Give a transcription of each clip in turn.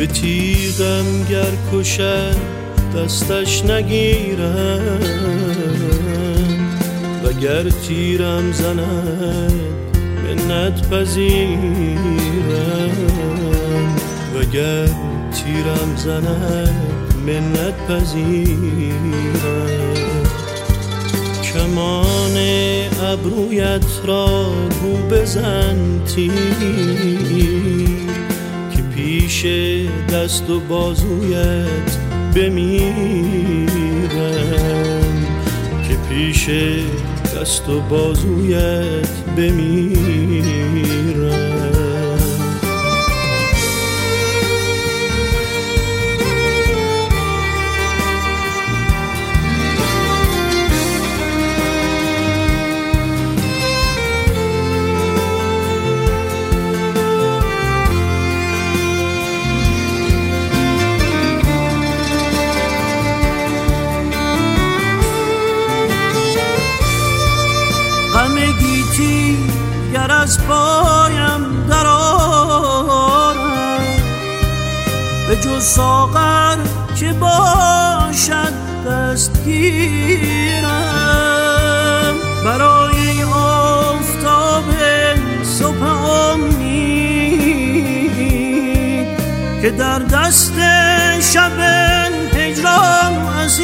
به تیغم گر کشد دستش نگیرم وگر تیرم زند منت پذیرم وگر تیرم زند منت پذیرم کمان ابرویت را رو بزن تیر که پیش دست و بازویت بمیرم که پیش دست و بازویت بمیرم غم گیتی گر از پایم در آرد به جز ساغر که باشد دستگیرم برای آفتاب صبح امید که در دست شب هجران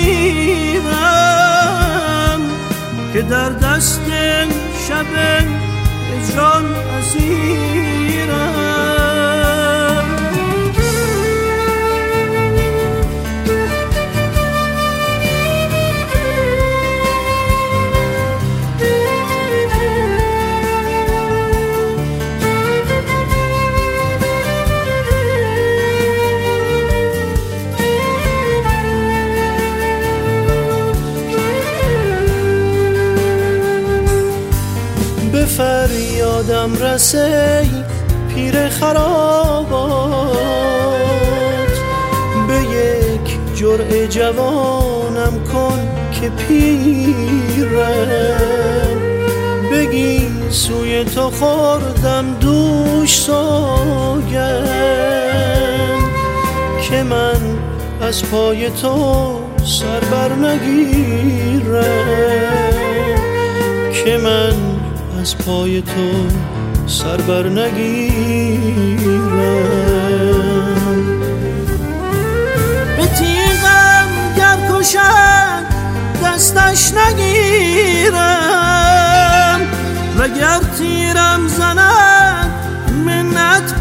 اسیرم که در دست شب هجران اسیرم به فریادم رسی پیر خرابات به یک جرعه جوانم کن که پیرم بگی سوی تو خوردم دوش سوگند که من از پای تو سر بر نگیرم که من از پای تو سر بر نگیرم به تیغم گر کشد دستش نگیرم وگر تیرم زند منت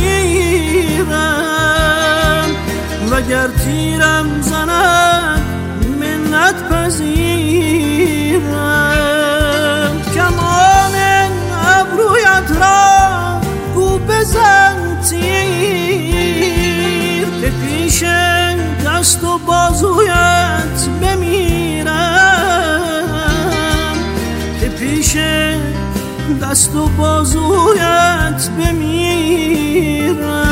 پذیرم وگر تیرم زند منت پذیرم کمان ابرویت را گو بزن تیر که پیش دست و بازویت بمیرم که پیش دست و بازویت بمیرم